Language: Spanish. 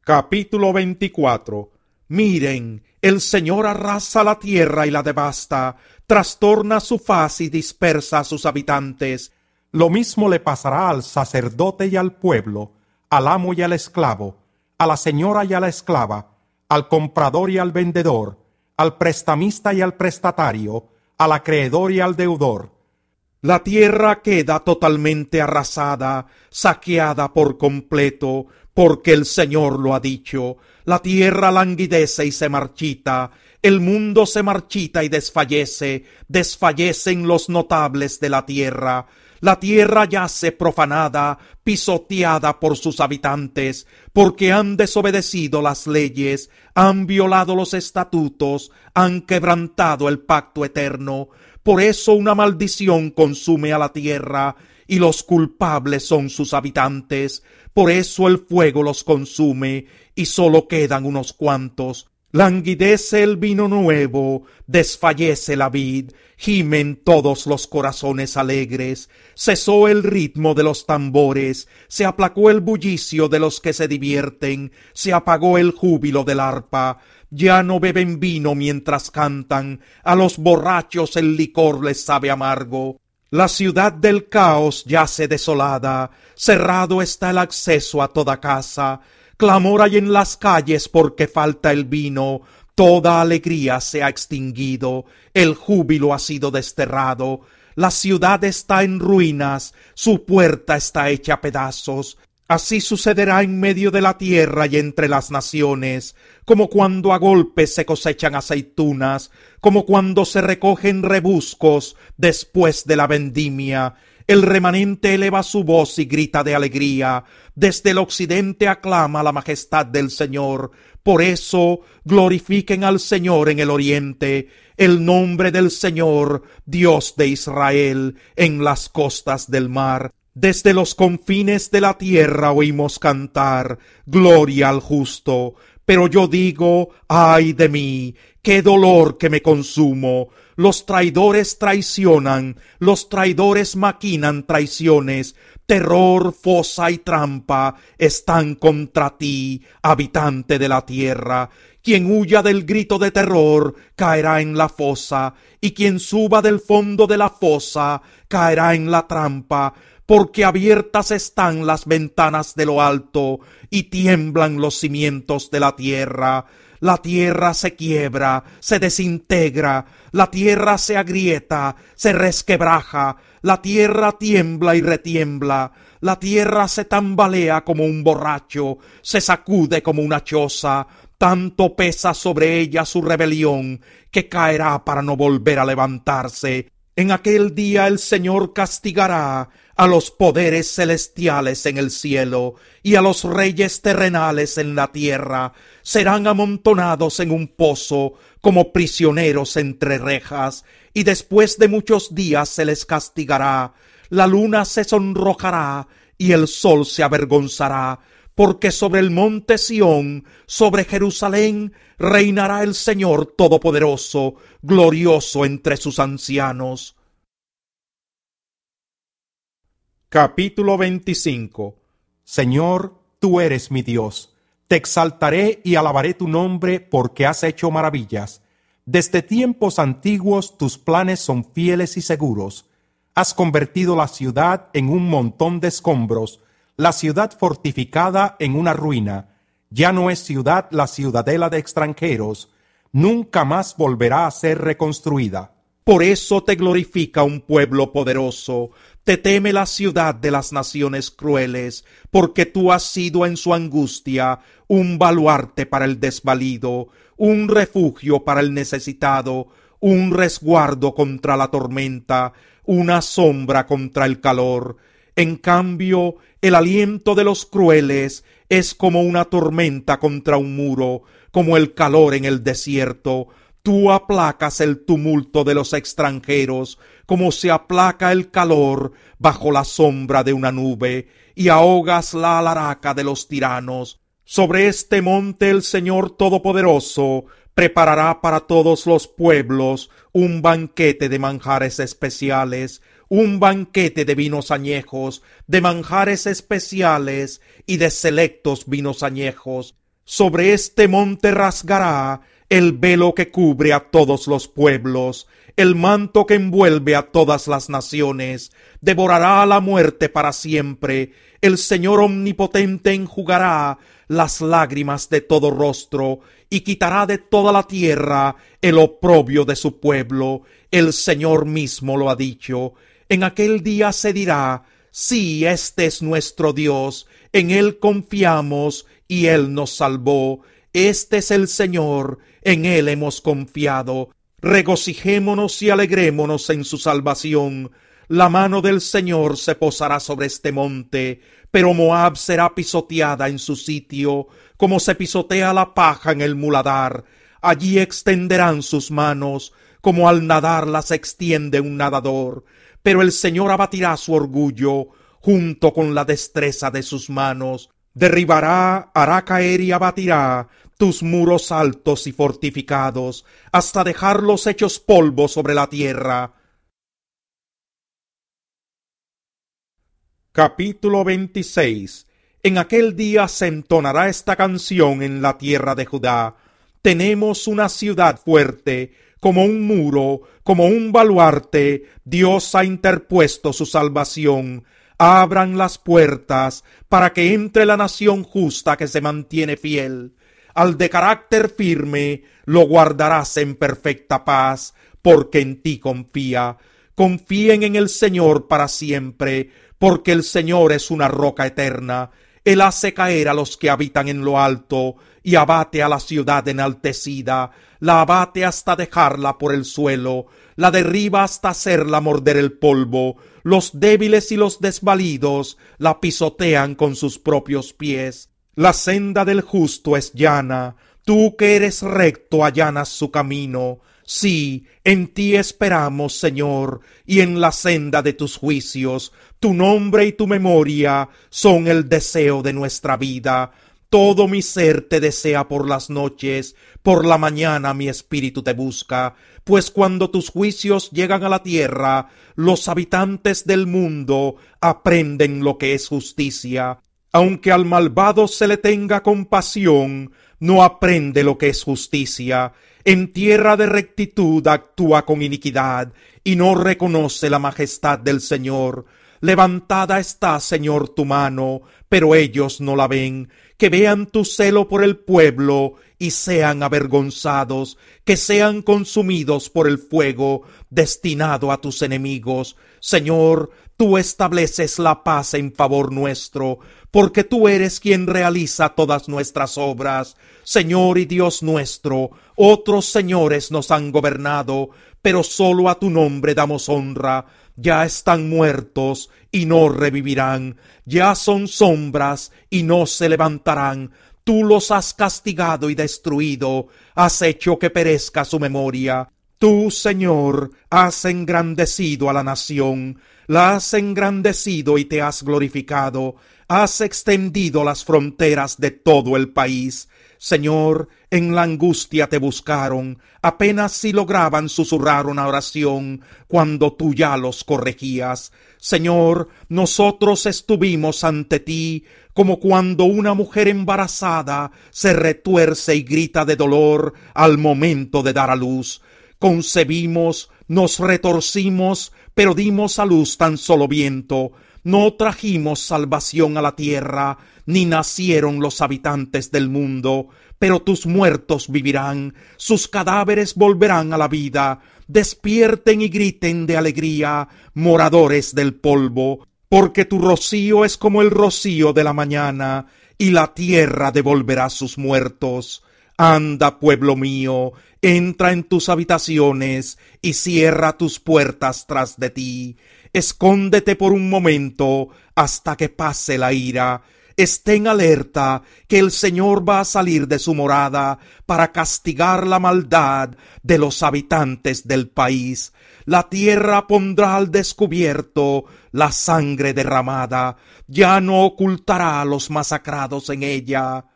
Capítulo 24. Miren, el Señor arrasa la tierra y la devasta, trastorna su faz y dispersa a sus habitantes. Lo mismo le pasará al sacerdote y al pueblo, al amo y al esclavo, a la señora y a la esclava, al comprador y al vendedor, al prestamista y al prestatario, al acreedor y al deudor. La tierra queda totalmente arrasada, saqueada por completo, porque el Señor lo ha dicho. La tierra languidece y se marchita, el mundo se marchita y desfallece, desfallecen los notables de la tierra. La tierra yace profanada, pisoteada por sus habitantes, porque han desobedecido las leyes, han violado los estatutos, han quebrantado el pacto eterno. Por eso una maldición consume a la tierra, y los culpables son sus habitantes. Por eso el fuego los consume, y sólo quedan unos cuantos. Languidece el vino nuevo, desfallece la vid, gimen todos los corazones alegres, cesó el ritmo de los tambores, se aplacó el bullicio de los que se divierten, se apagó el júbilo del arpa, ya no beben vino mientras cantan, a los borrachos el licor les sabe amargo. La ciudad del caos yace desolada, cerrado está el acceso a toda casa, clamor hay en las calles porque falta el vino, toda alegría se ha extinguido, el júbilo ha sido desterrado, la ciudad está en ruinas, su puerta está hecha pedazos. Así sucederá en medio de la tierra y entre las naciones, como cuando a golpes se cosechan aceitunas, como cuando se recogen rebuscos después de la vendimia. El remanente eleva su voz y grita de alegría. Desde el occidente aclama la majestad del Señor. Por eso glorifiquen al Señor en el oriente, el nombre del Señor, Dios de Israel, en las costas del mar. Desde los confines de la tierra oímos cantar, gloria al justo. Pero yo digo, ay de mí, qué dolor que me consumo. Los traidores traicionan, los traidores maquinan traiciones. Terror, fosa y trampa están contra ti, habitante de la tierra. Quien huya del grito de terror caerá en la fosa, y quien suba del fondo de la fosa caerá en la trampa. Porque abiertas están las ventanas de lo alto, y tiemblan los cimientos de la tierra. La tierra se quiebra, se desintegra, la tierra se agrieta, se resquebraja, la tierra tiembla y retiembla, la tierra se tambalea como un borracho, se sacude como una choza, tanto pesa sobre ella su rebelión, que caerá para no volver a levantarse. En aquel día el Señor castigará a los poderes celestiales en el cielo y a los reyes terrenales en la tierra. Serán amontonados en un pozo como prisioneros entre rejas, y después de muchos días se les castigará. La luna se sonrojará y el sol se avergonzará, porque sobre el monte Sión, sobre Jerusalén, reinará el Señor Todopoderoso, glorioso entre sus ancianos. Capítulo 25. Señor, tú eres mi Dios. Te exaltaré y alabaré tu nombre porque has hecho maravillas. Desde tiempos antiguos tus planes son fieles y seguros. Has convertido la ciudad en un montón de escombros, la ciudad fortificada en una ruina. Ya no es ciudad la ciudadela de extranjeros. Nunca más volverá a ser reconstruida. Por eso te glorifica un pueblo poderoso, te teme la ciudad de las naciones crueles, porque tú has sido en su angustia un baluarte para el desvalido, un refugio para el necesitado, un resguardo contra la tormenta, una sombra contra el calor. En cambio, el aliento de los crueles es como una tormenta contra un muro, como el calor en el desierto. Tú aplacas el tumulto de los extranjeros, como se aplaca el calor bajo la sombra de una nube, y ahogas la alaraca de los tiranos. Sobre este monte el Señor Todopoderoso preparará para todos los pueblos un banquete de manjares especiales, un banquete de vinos añejos, de manjares especiales y de selectos vinos añejos. Sobre este monte rasgará el velo que cubre a todos los pueblos, el manto que envuelve a todas las naciones, devorará a la muerte para siempre. El Señor omnipotente enjugará las lágrimas de todo rostro y quitará de toda la tierra el oprobio de su pueblo. El Señor mismo lo ha dicho. En aquel día se dirá: sí, este es nuestro Dios, en Él confiamos y Él nos salvó. Este es el Señor, en Él hemos confiado. Regocijémonos y alegrémonos en su salvación. La mano del Señor se posará sobre este monte, pero Moab será pisoteada en su sitio, como se pisotea la paja en el muladar. Allí extenderán sus manos, como al nadar las extiende un nadador. Pero el Señor abatirá su orgullo, junto con la destreza de sus manos. Derribará, hará caer y abatirá tus muros altos y fortificados, hasta dejarlos hechos polvo sobre la tierra. Capítulo 26. En aquel día se entonará esta canción en la tierra de Judá. Tenemos una ciudad fuerte, como un muro, como un baluarte. Dios ha interpuesto su salvación. Abran las puertas para que entre la nación justa que se mantiene fiel. Al de carácter firme lo guardarás en perfecta paz, porque en ti confía. Confíen en el Señor para siempre, porque el Señor es una roca eterna. Él hace caer a los que habitan en lo alto y abate a la ciudad enaltecida. La abate hasta dejarla por el suelo, la derriba hasta hacerla morder el polvo. Los débiles y los desvalidos la pisotean con sus propios pies. La senda del justo es llana, tú que eres recto allanas su camino. Sí, en ti esperamos, Señor, y en la senda de tus juicios. Tu nombre y tu memoria son el deseo de nuestra vida. Todo mi ser te desea por las noches, por la mañana mi espíritu te busca, pues cuando tus juicios llegan a la tierra, los habitantes del mundo aprenden lo que es justicia. Aunque al malvado se le tenga compasión, no aprende lo que es justicia. En tierra de rectitud actúa con iniquidad, y no reconoce la majestad del Señor. Levantada está, Señor, tu mano, pero ellos no la ven. Que vean tu celo por el pueblo, y sean avergonzados, que sean consumidos por el fuego, destinado a tus enemigos. Señor, tú estableces la paz en favor nuestro, porque tú eres quien realiza todas nuestras obras. Señor y Dios nuestro, otros señores nos han gobernado, pero solo a tu nombre damos honra. Ya están muertos y no revivirán, ya son sombras y no se levantarán. Tú los has castigado y destruido, has hecho que perezca su memoria. Tú, Señor, has engrandecido a la nación, la has engrandecido y te has glorificado, has extendido las fronteras de todo el país. Señor, en la angustia te buscaron, apenas si lograban susurrar una oración, cuando tú ya los corregías. Señor, nosotros estuvimos ante ti, como cuando una mujer embarazada se retuerce y grita de dolor al momento de dar a luz. Concebimos, nos retorcimos, pero dimos a luz tan solo viento. No trajimos salvación a la tierra, ni nacieron los habitantes del mundo. Pero tus muertos vivirán, sus cadáveres volverán a la vida. Despierten y griten de alegría, moradores del polvo, porque tu rocío es como el rocío de la mañana, y la tierra devolverá sus muertos. Anda, pueblo mío, entra en tus habitaciones y cierra tus puertas tras de ti. Escóndete por un momento hasta que pase la ira. Estén alerta que el Señor va a salir de su morada para castigar la maldad de los habitantes del país. La tierra pondrá al descubierto la sangre derramada, ya no ocultará a los masacrados en ella.